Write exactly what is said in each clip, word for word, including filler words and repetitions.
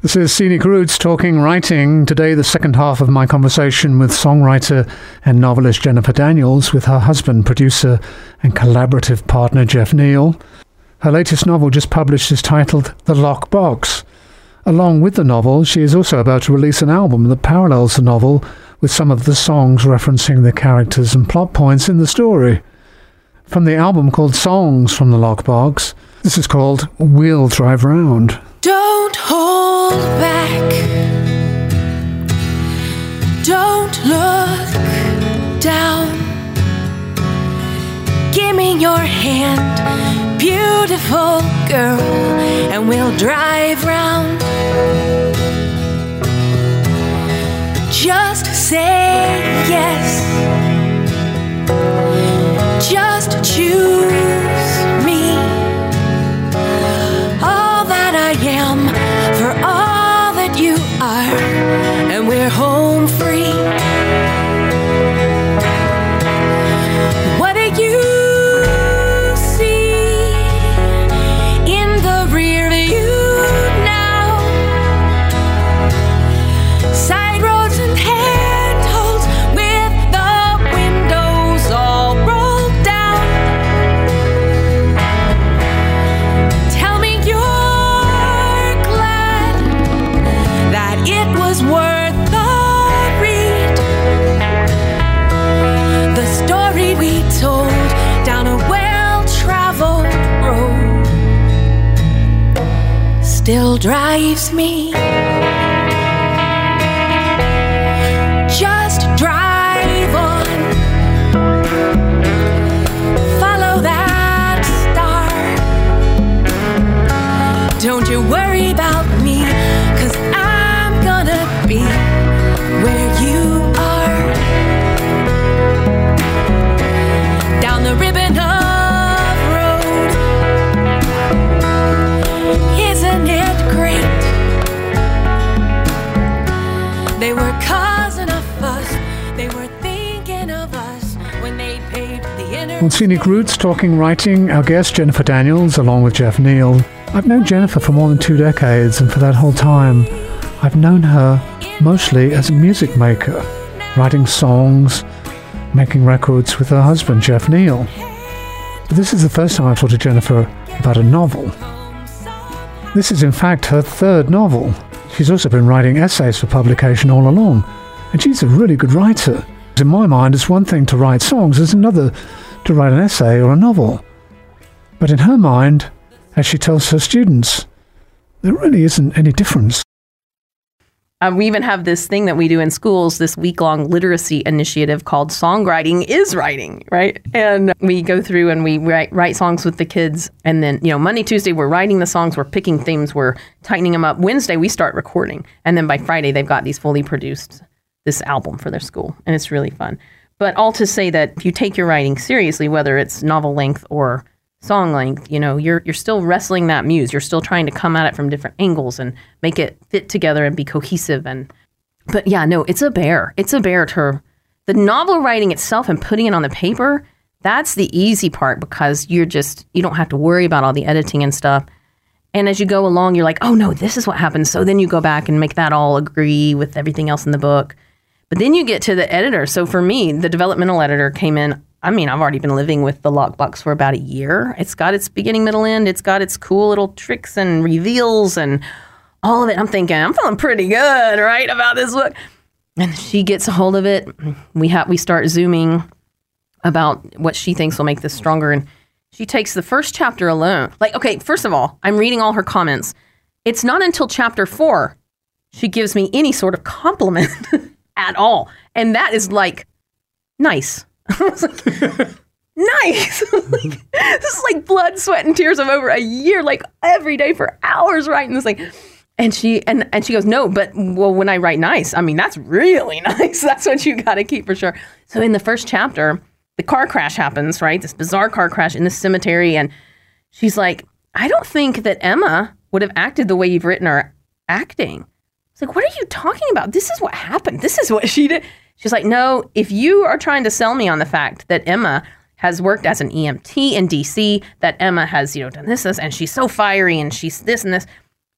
This is Scenic Roots Talking Writing. Today, the second half of my conversation with songwriter and novelist Jennifer Daniels with her husband, producer and collaborative partner Jeff Neal. Her latest novel just published is titled The Lock Box. Along with the novel, she is also about to release an album that parallels the novel with some of the songs referencing the characters and plot points in the story. From the album called Songs from the Lock Box, this is called We'll Drive Round. Don't hold back. Don't look down. Give me your hand, beautiful girl, and we'll drive round. Just say yes. Just choose me. All that I am for all that you are, and we're home free. What do you see in the rear view now? Side roads and handholds with the windows all rolled down. Tell me you're glad that it was worth the read. The story we told down a well-traveled road still drives me. Just drive on. Follow that star. Don't you worry about me, 'cause I'm gonna be where you are. Down the ribbon of road. Isn't it great? They were causing a fuss. They were thinking of us when they paved the inner. On Scenic Roots Talking Writing, our guest Jennifer Daniels, along with Jeff Neal. I've known Jennifer for more than two decades, and for that whole time, I've known her mostly as a music maker, writing songs, making records with her husband, Jeff Neal. But this is the first time I've talked to Jennifer about a novel. This is in fact her third novel. She's also been writing essays for publication all along, and she's a really good writer. In my mind, it's one thing to write songs, it's another to write an essay or a novel. But in her mind, as she tells her students, there really isn't any difference. Um, we even have this thing that we do in schools, this week-long literacy initiative called Songwriting is Writing, right? And we go through and we write, write songs with the kids. And then, you know, Monday, Tuesday, we're writing the songs, we're picking themes, we're tightening them up. Wednesday, we start recording. And then by Friday, they've got these fully produced, this album for their school. And it's really fun. But all to say that if you take your writing seriously, whether it's novel length or song length, you know, you're you're still wrestling that muse. You're still trying to come at it from different angles and make it fit together and be cohesive. And but yeah, no, it's a bear. It's a bear to the novel writing itself and putting it on the paper. That's the easy part because you're just you don't have to worry about all the editing and stuff. And as you go along, you're like, oh no, this is what happens. So then you go back and make that all agree with everything else in the book. But then you get to the editor. So for me, the developmental editor came in. I mean, I've already been living with the Lockbox for about a year. It's got its beginning, middle, end. It's got its cool little tricks and reveals and all of it. I'm thinking, I'm feeling pretty good, right, about this book. And she gets a hold of it. We have we start Zooming about what she thinks will make this stronger. And she takes the first chapter alone. Like, okay, first of all, I'm reading all her comments. It's not until chapter four she gives me any sort of compliment at all. And that is like, nice. I was like, nice. Like, this is like blood, sweat, and tears of over a year, like every day for hours writing this thing. And she and, and she goes, no, but well, when I write nice, I mean, that's really nice. That's what you got to keep for sure. So in the first chapter, the car crash happens, right? This bizarre car crash in the cemetery. And she's like, I don't think that Emma would have acted the way you've written her acting. It's like, what are you talking about? This is what happened. This is what she did. She's like, no, if you are trying to sell me on the fact that Emma has worked as an E M T in D C, that Emma has, you know, done this, this, and she's so fiery and she's this and this,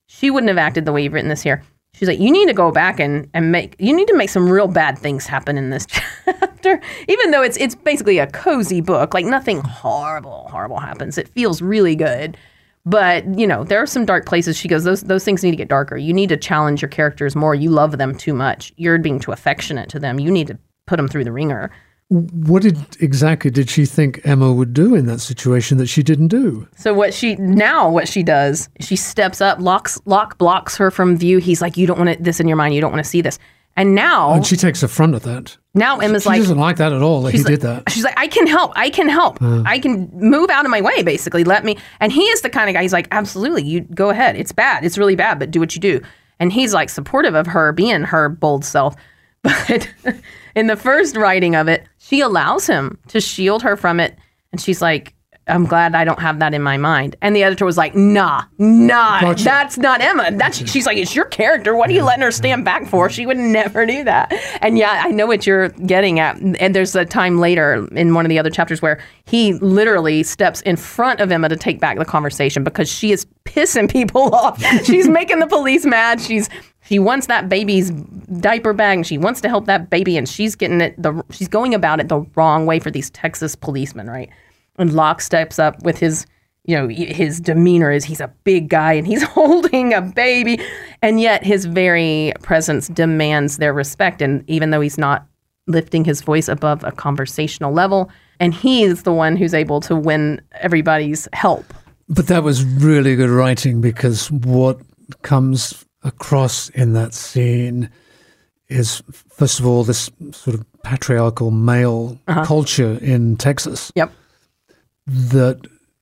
she wouldn't have acted the way you've written this here. She's like, you need to go back and, and make, you need to make some real bad things happen in this chapter. Even though it's it's basically a cozy book, like nothing horrible, horrible happens. It feels really good. But, you know, there are some dark places. She goes, those those things need to get darker. You need to challenge your characters more. You love them too much. You're being too affectionate to them. You need to put them through the ringer. What did exactly did she think Emma would do in that situation that she didn't do? So what she now what she does, she steps up, locks Locke blocks her from view. He's like, you don't want this in your mind. You don't want to see this. And now, and she takes affront of that. Now Emma's she like, she doesn't like that at all. That he like, did that. She's like, I can help. I can help. Uh. I can move out of my way. Basically, let me. And he is the kind of guy. He's like, absolutely, you go ahead. It's bad. It's really bad. But do what you do. And he's like supportive of her being her bold self. But in the first writing of it, she allows him to shield her from it. And she's like, I'm glad I don't have that in my mind. And the editor was like, nah, nah, gotcha. That's not Emma. That's gotcha. She's like, it's your character. What are you letting her stand back for? She would never do that. And yeah, I know what you're getting at. And there's a time later in one of the other chapters where he literally steps in front of Emma to take back the conversation because she is pissing people off. She's making the police mad. She's She wants that baby's diaper bag, and she wants to help that baby, and she's getting it. The she's going about it the wrong way for these Texas policemen, right? And Locke steps up with his, you know, his demeanor is he's a big guy and he's holding a baby, and yet his very presence demands their respect. And even though he's not lifting his voice above a conversational level, and he's the one who's able to win everybody's help. But that was really good writing because what comes across in that scene is, first of all, this sort of patriarchal male uh-huh. culture in Texas. Yep. That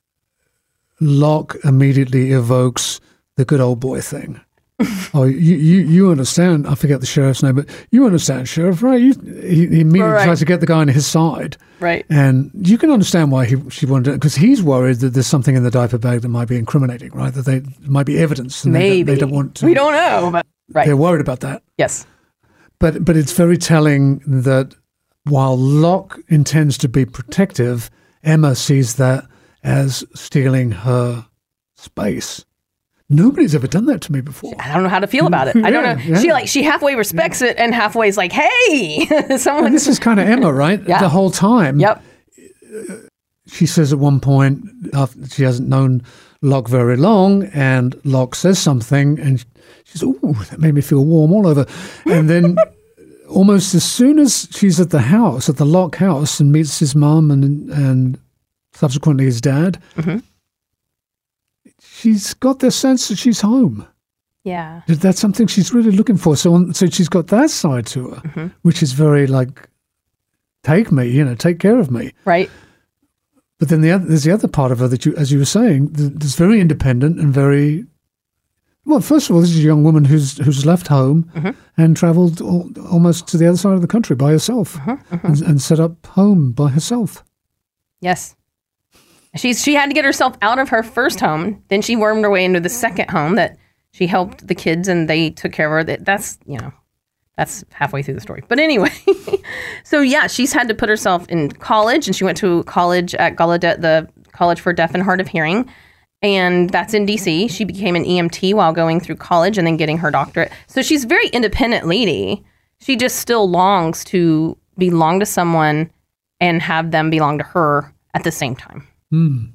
Locke immediately evokes the good old boy thing. oh, you, you you understand, I forget the sheriff's name, but you understand, Sheriff, right? You, he, he immediately right. tries to get the guy on his side. Right. And you can understand why he she wanted to, because he's worried that there's something in the diaper bag that might be incriminating, right? That they might be evidence. And Maybe. They, they don't want to. We don't know, but right. They're worried about that. Yes. But But it's very telling that while Locke intends to be protective, Emma sees that as stealing her space. Nobody's ever done that to me before. I don't know how to feel about it. I don't yeah, know. Yeah. She like she halfway respects it and halfway is like, hey, someone. And this is kind of Emma, right? Yeah. The whole time. Yep. She says at one point, after she hasn't known Locke very long, and Locke says something, and she's, ooh, that made me feel warm all over. And then almost as soon as she's at the house, at the Locke house, and meets his mum and and subsequently his dad, mm-hmm. she's got the sense that she's home. Yeah. That's something she's really looking for. So, on, so she's got that side to her, mm-hmm. which is very like, take me, you know, take care of me. Right. But then the other, there's the other part of her that you, as you were saying, that's very independent and very. Well, first of all, this is a young woman who's who's left home mm-hmm. and travelled al- almost to the other side of the country by herself mm-hmm, mm-hmm. And, and set up home by herself. Yes. She's she had to get herself out of her first home. Then she wormed her way into the second home that she helped the kids and they took care of her. That That's, you know, that's halfway through the story. But anyway, so yeah, she's had to put herself in college, and she went to college at Gallaudet, the College for Deaf and Hard of Hearing. And that's in D C. She became an E M T while going through college and then getting her doctorate. So she's a very independent lady. She just still longs to belong to someone and have them belong to her at the same time. Hmm.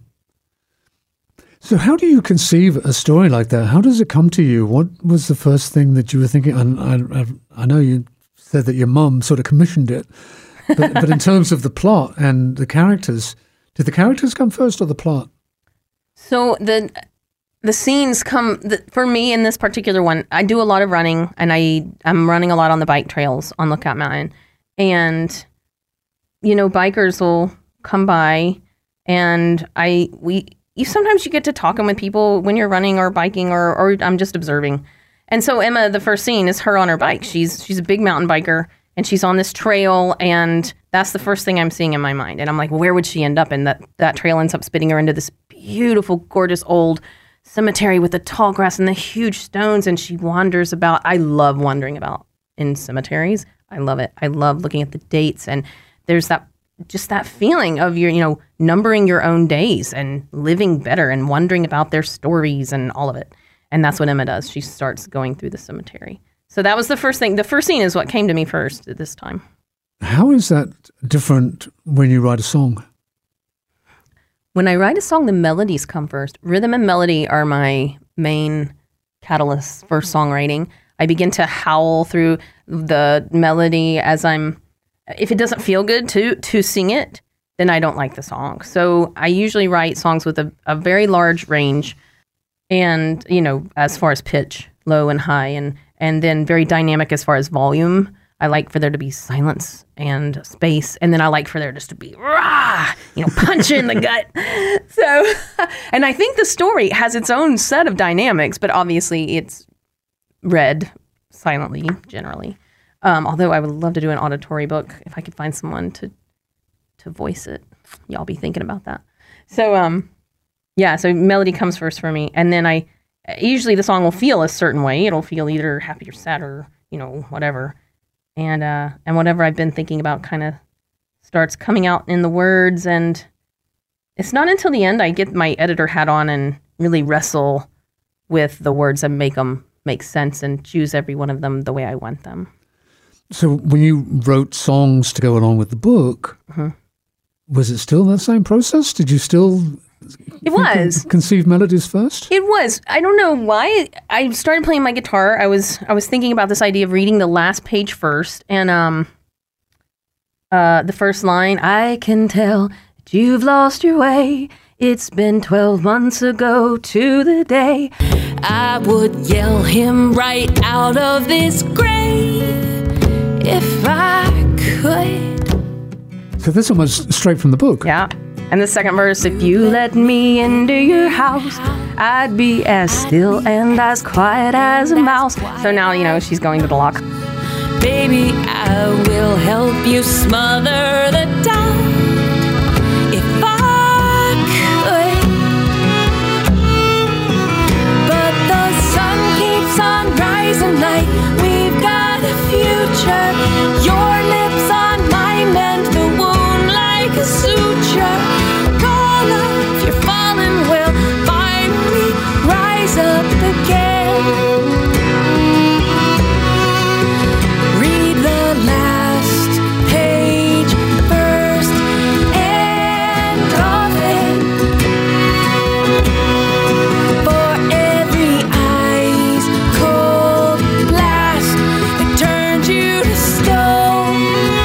So how do you conceive a story like that? How does it come to you? What was the first thing that you were thinking? I, I, I know you said that your mum sort of commissioned it, but, but in terms of the plot and the characters, did the characters come first or the plot? So the the scenes come, the, for me in this particular one, I do a lot of running, and I, I'm running a lot on the bike trails on Lookout Mountain. And, you know, bikers will come by, and I, we, you sometimes you get to talking with people when you're running or biking, or, or I'm just observing. And so Emma, the first scene is her on her bike. She's, she's a big mountain biker, and she's on this trail, and that's the first thing I'm seeing in my mind. And I'm like, well, where would she end up? And that, that trail ends up spitting her into this beautiful, gorgeous old cemetery with the tall grass and the huge stones. And she wanders about. I love wandering about in cemeteries. I love it. I love looking at the dates. And there's that, just that feeling of your, you know, numbering your own days and living better and wondering about their stories and all of it. And that's what Emma does. She starts going through the cemetery. So that was the first thing. The first scene is what came to me first at this time. How is that different when you write a song? When I write a song, the melodies come first. Rhythm and melody are my main catalysts for songwriting. I begin to howl through the melody as I'm, if it doesn't feel good to to sing it, then I don't like the song. So I usually write songs with a, a very large range and, you know, as far as pitch, low and high, and, and then very dynamic as far as volume. I like for there to be silence and space, and then I like for there just to be rah, you know, punch in the gut. So, and I think the story has its own set of dynamics, but obviously it's read silently generally. Um, although I would love to do an auditory book if I could find someone to to voice it. Y'all be thinking about that. So, um, yeah, so melody comes first for me, and then I usually the song will feel a certain way. It'll feel either happy or sad or, you know, whatever. And uh, and whatever I've been thinking about kind of starts coming out in the words. And it's not until the end I get my editor hat on and really wrestle with the words and make them make sense and choose every one of them the way I want them. So when you wrote songs to go along with the book, mm-hmm. was it still that same process? Did you still it was conceive melodies first? It was. I don't know why. I started playing my guitar. I was I was thinking about this idea of reading the last page first, and um, uh, the first line, I can tell that you've lost your way. It's been twelve months ago to the day. I would yell him right out of this grave if I could. So this one was straight from the book. Yeah. And the second verse, if you let me into your house, I'd be as still and as quiet as a mouse. So now, you know, she's going to the lock. Baby, I will help you smother the doubt if I could. But the sun keeps on rising like we've got a future. Your lips on mine mend the wound like a suture. Up again. Read the last page first and often. For every ice cold blast that turns you to stone.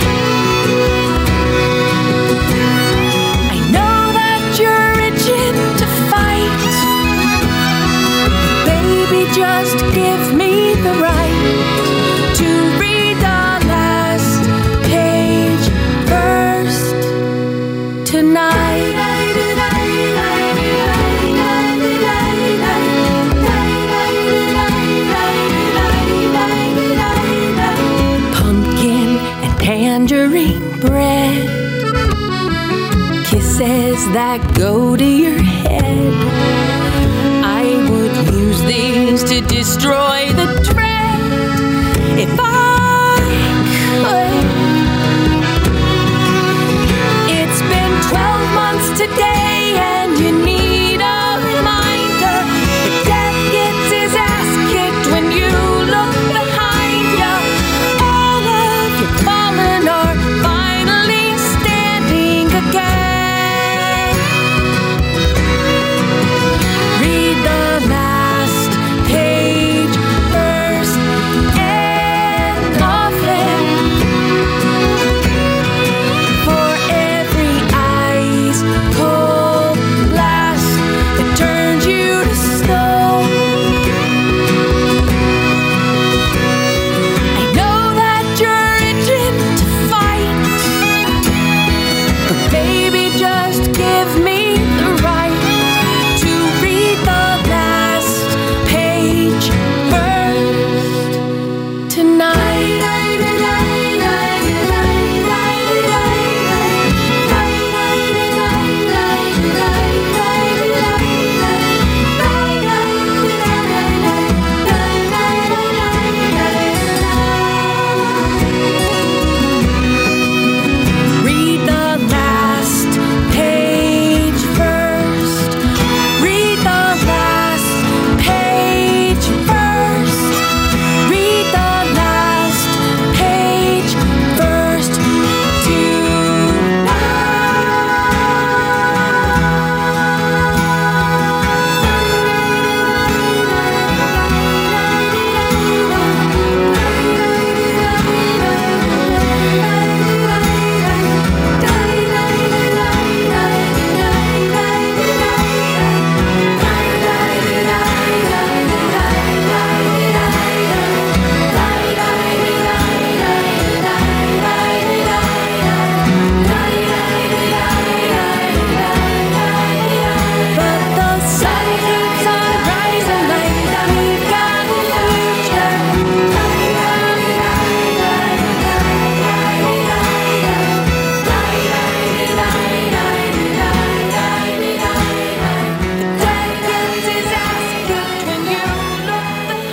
I know that you're itching to fight. Just give me the right to read the last page first tonight. Pumpkin and tangerine bread, kisses that go to your head. Use these to destroy the dread if I could. It's been twelve months today and you need a reminder that death gets his ass kicked when you look behind you. All of your fallen are finally standing again. Read the last page first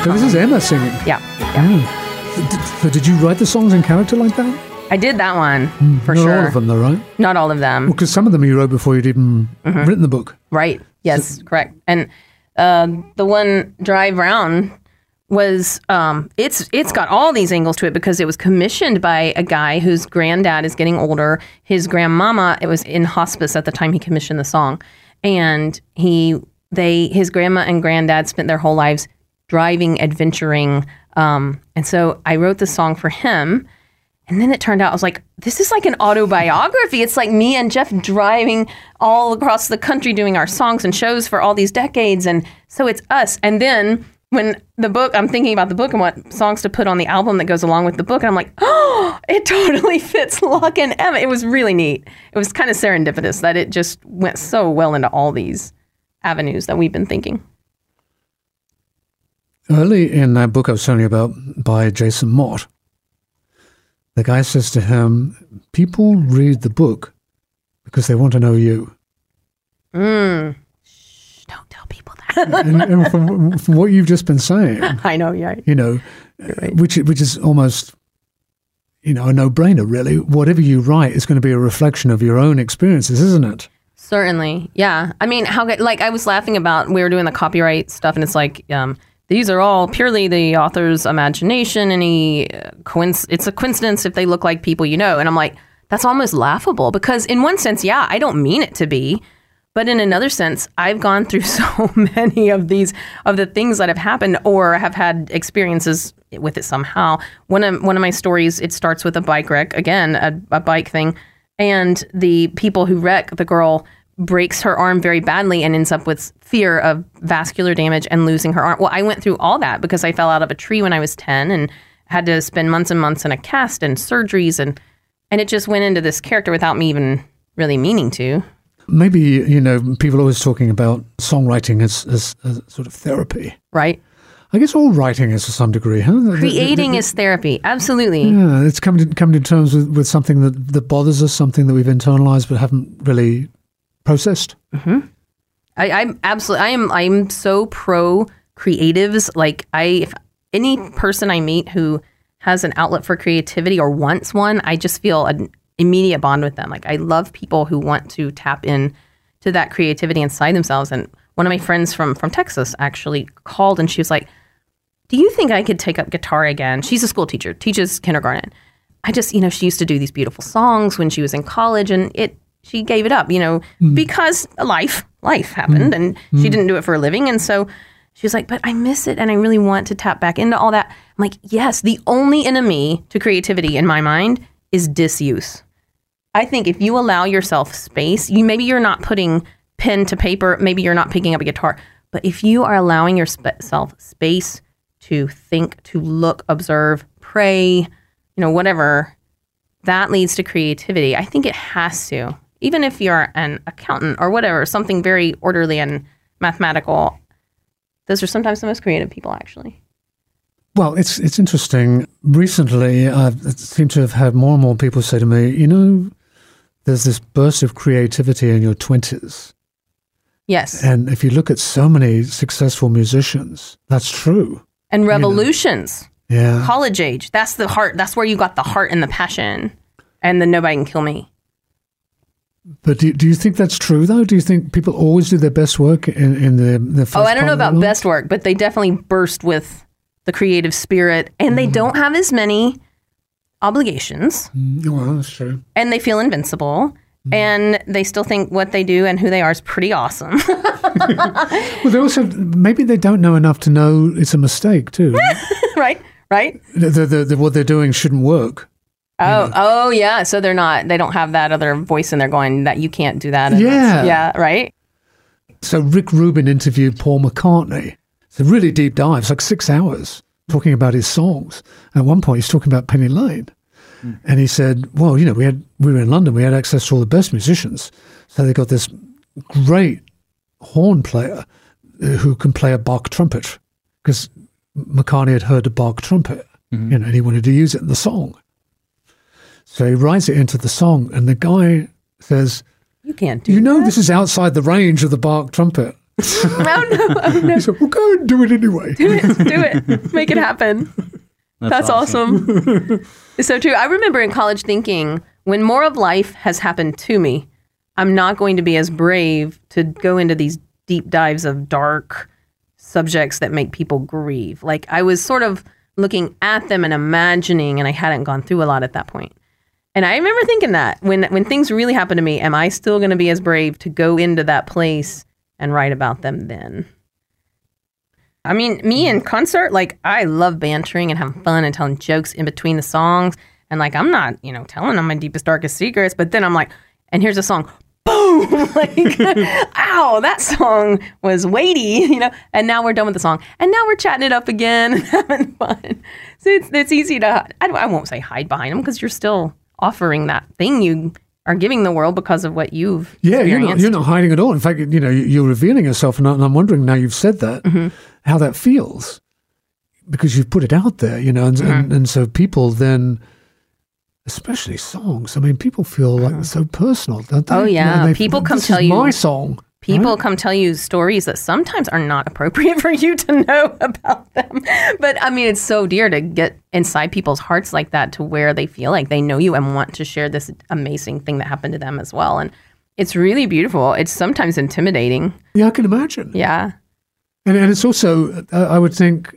So this is Emma singing. Yeah. Mm. D- So did you write the songs in character like that? I did that one for Not sure. all of them, though, right? Not all of them. Because some of them you wrote before you'd even Mm-hmm. written the book. Right. Yes, correct. And uh, the one Drive Round was um, it's it's got all these angles to it because it was commissioned by a guy whose granddad is getting older. His grandmama, it was in hospice at the time he commissioned the song, and he they his grandma and granddad spent their whole lives driving, adventuring, um, and so I wrote the song for him. And then it turned out, I was like, this is like an autobiography. It's like me and Jeff driving all across the country doing our songs and shows for all these decades. And so it's us. And then when the book, I'm thinking about the book and what songs to put on the album that goes along with the book. And I'm like, oh, it totally fits Luck and Emma. It was really neat. It was kind of serendipitous that it just went so well into all these avenues that we've been thinking. Early in that book I was telling you about by Jason Mott, the guy says to him, people read the book because they want to know you. Mm. Shh, don't tell people that. and, and from, from what you've just been saying, I know, yeah. you know, right. which which is almost, you know, a no-brainer, really. Whatever you write is going to be a reflection of your own experiences, isn't it? Certainly, yeah. I mean, how like I was laughing about, we were doing the copyright stuff, and it's like, um, these are all purely the author's imagination. Any coinc- it's a coincidence if they look like people you know. And I'm like, that's almost laughable because in one sense, yeah, I don't mean it to be. But in another sense, I've gone through so many of these, of the things that have happened or have had experiences with it somehow. One of, one of my stories, it starts with a bike wreck, again, a, a bike thing. And the people who wreck, the girl breaks her arm very badly and ends up with fear of vascular damage and losing her arm. Well, I went through all that because I fell out of a tree when I was ten and had to spend months and months in a cast and surgeries. And, and it just went into this character without me even really meaning to. Maybe, you know, people are always talking about songwriting as, as, as sort of therapy. Right. I guess all writing is to some degree, huh? Creating the, the, is therapy. Absolutely. Yeah, it's coming to, coming to terms with, with something that, that bothers us, something that we've internalized but haven't really processed. Mm-hmm. I, I'm absolutely, I am, I'm so pro creatives. Like I, if any person I meet who has an outlet for creativity or wants one, I just feel an immediate bond with them. Like I love people who want to tap in to that creativity inside themselves. And one of my friends from, from Texas actually called and she was like, do you think I could take up guitar again? She's a school teacher, teaches kindergarten. I just, you know, she used to do these beautiful songs when she was in college and it, she gave it up, you know, mm. because life, life happened mm. and mm. she didn't do it for a living. And so she was like, but I miss it and I really want to tap back into all that. I'm like, yes, the only enemy to creativity in my mind is disuse. I think if you allow yourself space, you maybe you're not putting pen to paper, maybe you're not picking up a guitar, but if you are allowing yourself space to think, to look, observe, pray, you know, whatever, that leads to creativity. I think it has to. Even if you're an accountant or whatever, something very orderly and mathematical, those are sometimes the most creative people, actually. Well, it's it's interesting. Recently, I seem to have had more and more people say to me, you know, there's this burst of creativity in your twenties. Yes. And if you look at so many successful musicians, that's true. And revolutions. You know? Yeah. College age. That's the heart. That's where you got the heart and the passion. And the nobody can kill me. But do, do you think that's true, though? Do you think people always do their best work in, in the, the first Oh, I don't know about life? best work, but they definitely burst with the creative spirit. And they mm. don't have as many obligations. Mm, well, that's true. And they feel invincible. Mm. And they still think what they do and who they are is pretty awesome. Well, they also, maybe they don't know enough to know it's a mistake, too. Right, right. The, the, the, what they're doing shouldn't work. Oh, you know? oh, yeah. So they're not, they don't have that other voice in there going that you can't do that. Yeah. Yeah, right. So Rick Rubin interviewed Paul McCartney. It's a really deep dive. It's like six hours talking about his songs. At one point, he's talking about Penny Lane. Mm. And he said, well, you know, we had we were in London. We had access to all the best musicians. So they got this great horn player who can play a Bach trumpet because McCartney had heard a Bach trumpet, mm-hmm. you know, and he wanted to use it in the song. So he writes it into the song, and the guy says, "You can't do You know that. This is outside the range of the Bach trumpet." Oh no, oh no. He said, well, go and do it anyway. Do it, do it. Make it happen. That's, That's awesome. awesome. It's so true. I remember in college thinking, when more of life has happened to me, I'm not going to be as brave to go into these deep dives of dark subjects that make people grieve. Like I was sort of looking at them and imagining, and I hadn't gone through a lot at that point. And I remember thinking that when when things really happen to me, am I still going to be as brave to go into that place and write about them then? I mean, me in concert, like I love bantering and having fun and telling jokes in between the songs. And like, I'm not, you know, telling them my deepest, darkest secrets, but then I'm like, and here's a song, boom, like, ow, that song was weighty, you know, and now we're done with the song. And now we're chatting it up again and having fun. So it's, it's easy to, I, I won't say hide behind them because you're still offering that thing you are giving the world because of what you've yeah, experienced. You're not, you're not hiding at all. In fact, you know, you're revealing yourself, and I'm wondering now you've said that, mm-hmm. how that feels, because you've put it out there, you know, and, mm-hmm. and, and so people then, especially songs, I mean, people feel like it's so personal, don't they? Oh, yeah. You know, they, people come this tell is you. my song. People right? come tell you stories that sometimes are not appropriate for you to know about them. But I mean, it's so dear to get inside people's hearts like that, to where they feel like they know you and want to share this amazing thing that happened to them as well. And it's really beautiful. It's sometimes intimidating. Yeah, I can imagine. Yeah. And, and it's also, uh, I would think,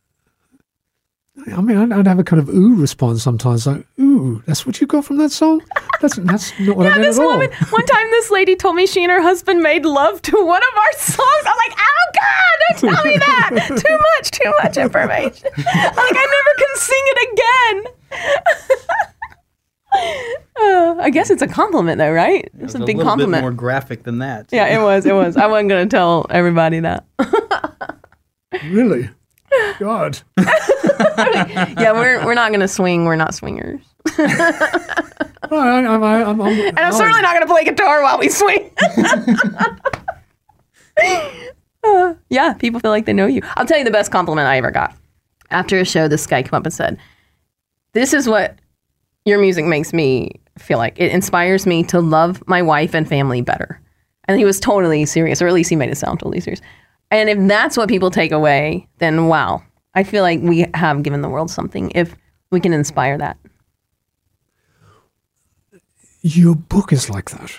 I mean, I'd, I'd have a kind of ooh response sometimes, like, ooh, that's what you got from that song? That's that's not what yeah, I meant this at all. Woman, one time this lady told me she and her husband made love to one of our songs. I'm like, oh God, don't tell me that. Too much, too much information. I'm like, I never can sing it again. uh, I guess it's a compliment though, right? It's it was a a big little compliment. bit more graphic than that. Yeah, it was, it was. I wasn't going to tell everybody that. Really? God. Yeah, we're we're not going to swing. We're not swingers. I, I, I, I'm, I'm, and I'm certainly not going to play guitar while we swing. uh, yeah, people feel like they know you. I'll tell you the best compliment I ever got. After a show, this guy came up and said, "This is what your music makes me feel like. It inspires me to love my wife and family better." And he was totally serious, or at least he made it sound totally serious. And if that's what people take away, then wow, I feel like we have given the world something if we can inspire that. Your book is like that.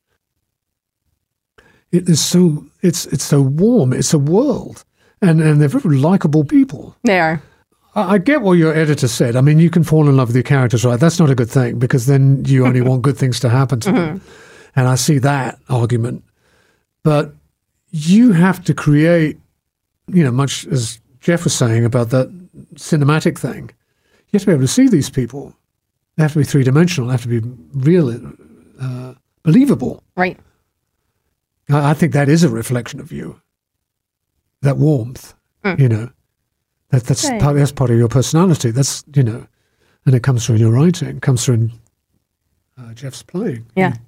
It is so, it's it's so warm. It's a world. And, and they're very likable people. They are. I, I get what your editor said. I mean, you can fall in love with your characters, right? That's not a good thing, because then you only want good things to happen to them. Mm-hmm. And I see that argument. But you have to create, you know, much as Jeff was saying about that cinematic thing, you have to be able to see these people. They have to be three-dimensional. They have to be real, uh, believable. Right. I, I think that is a reflection of you. That warmth, mm. you know, that, that's, right. part, that's part of your personality. That's, you know, and it comes through in your writing, comes through in uh, Jeff's playing. Yeah. yeah.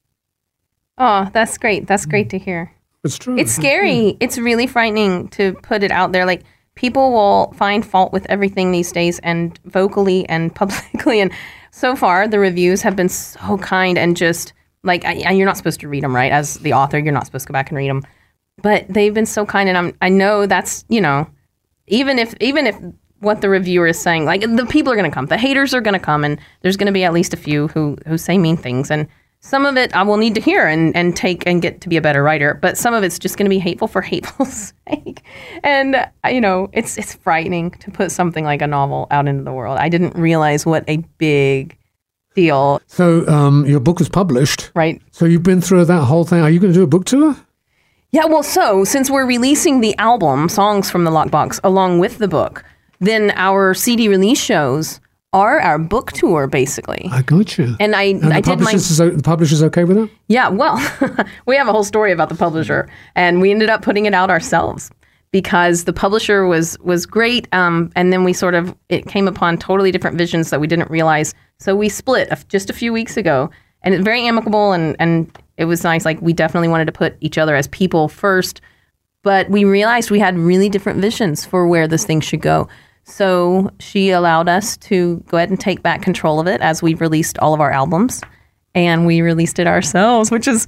Oh, that's great. That's great to hear. It's true. It's scary. Yeah. It's really frightening to put it out there. Like, people will find fault with everything these days, and vocally and publicly. And so far, the reviews have been so kind, and just like, I, you're not supposed to read them, right? As the author, you're not supposed to go back and read them. But they've been so kind, and I'm, I know that's, you know, even if even if what the reviewer is saying, like, the people are going to come. The haters are going to come, and there's going to be at least a few who, who say mean things. And some of it I will need to hear and, and take and get to be a better writer. But some of it's just going to be hateful for hateful's sake. And, uh, you know, it's it's frightening to put something like a novel out into the world. I didn't realize what a big deal. So um, your book was published. Right. So you've been through that whole thing. Are you going to do a book tour? Yeah, well, so since we're releasing the album, Songs from the Lockbox, along with the book, then our C D release shows are our book tour, basically. I got you. And I, and I the did my... Is, the publisher's okay with that? Yeah, well, we have a whole story about the publisher, and we ended up putting it out ourselves because the publisher was was great, um, and then we sort of, it came upon totally different visions that we didn't realize. So we split a, just a few weeks ago, and it's very amicable, and, and it was nice. Like, we definitely wanted to put each other as people first, but we realized we had really different visions for where this thing should go. So she allowed us to go ahead and take back control of it as we released all of our albums, and we released it ourselves, which is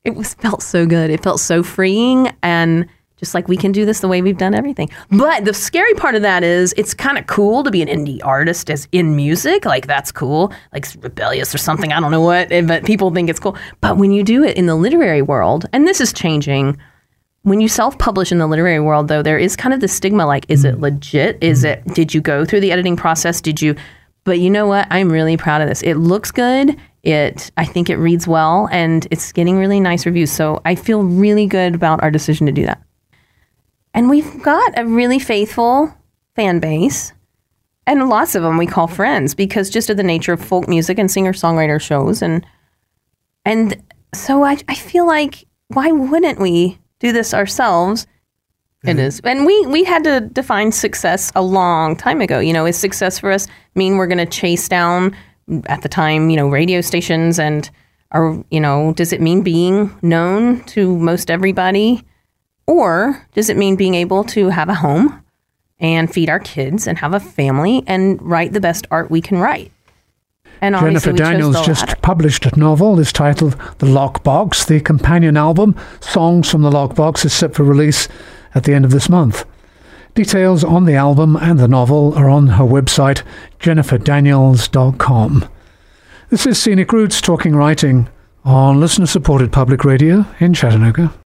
it was felt so good. It felt so freeing, and just like we can do this the way we've done everything. But the scary part of that is it's kind of cool to be an indie artist as in music. Like, that's cool. Like, rebellious or something. I don't know what, but people think it's cool. But when you do it in the literary world, and this is changing, when you self-publish in the literary world, though, there is kind of the stigma, like, is it legit? Is it, did you go through the editing process? Did you, but you know what? I'm really proud of this. It looks good. It, I think it reads well, and it's getting really nice reviews. So I feel really good about our decision to do that. And we've got a really faithful fan base, and lots of them we call friends, because just of the nature of folk music and singer-songwriter shows. And and so I, I feel like, why wouldn't we do this ourselves? Mm-hmm. It is. And we, we had to define success a long time ago. You know, is success for us mean we're going to chase down, at the time, you know, radio stations, and, are, you know, does it mean being known to most everybody? Or does it mean being able to have a home and feed our kids and have a family and write the best art we can write? And Jennifer Daniels just published a novel. It's titled The Lockbox. The companion album, Songs from the Lockbox, is set for release at the end of this month. Details on the album and the novel are on her website, jennifer daniels dot com. This is Scenic Roots Talking Writing on listener-supported public radio in Chattanooga.